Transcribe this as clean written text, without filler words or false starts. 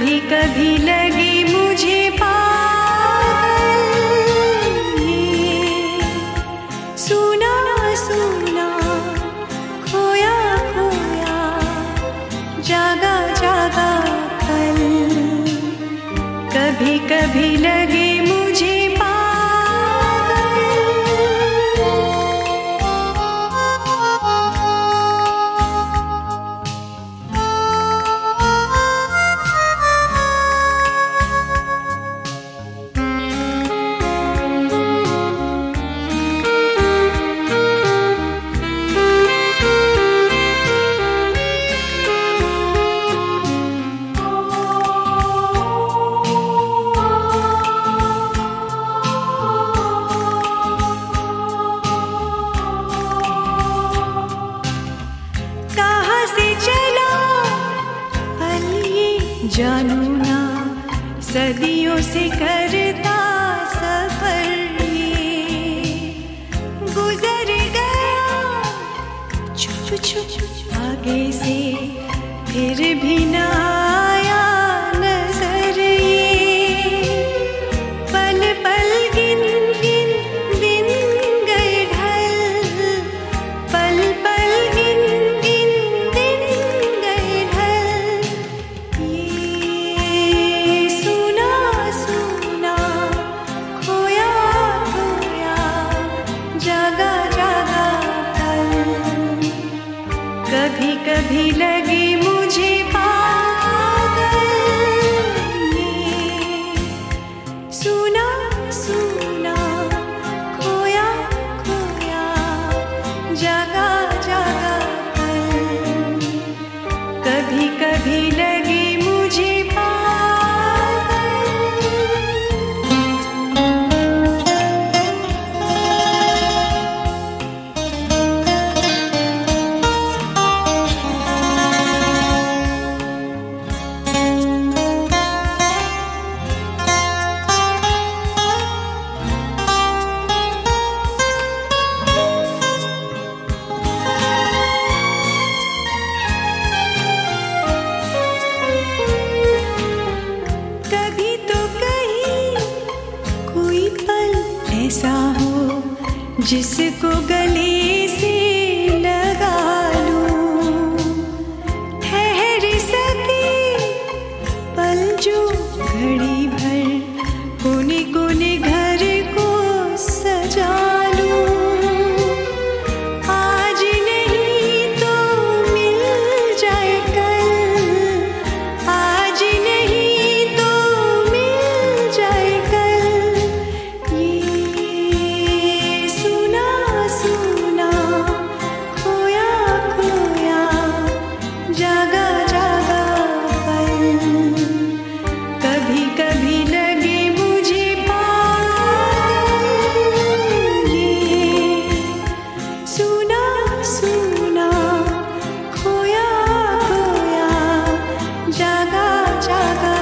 कभी कभी लगी मुझे पागल ये सुना सुना खोया खोया जागा जागा कल कभी कभी लगी मुझे जानू ना सदियों से करता सफर ये गुजर गया छुप छुप आगे से फिर भी ना आया नजर ये पल पल गिन गिन दिन गए ढल पल पल गिन गिन दिन गए ढल कभी कभी लगी मुझे पागल ये सुना सुना खोया खोया जागा जागा कल कभी कभी लगी मुझे ऐसा हो जिसको गले से लगा लूं ठहर सके पल जो घड़ी भर कोने कोने घर को सजा लूं आज नहीं तो मिल जाए कल आज नहीं तो मिल जाए कल कभी लगे मुझे पागल ये सुना सुना खोया खोया जागा जागा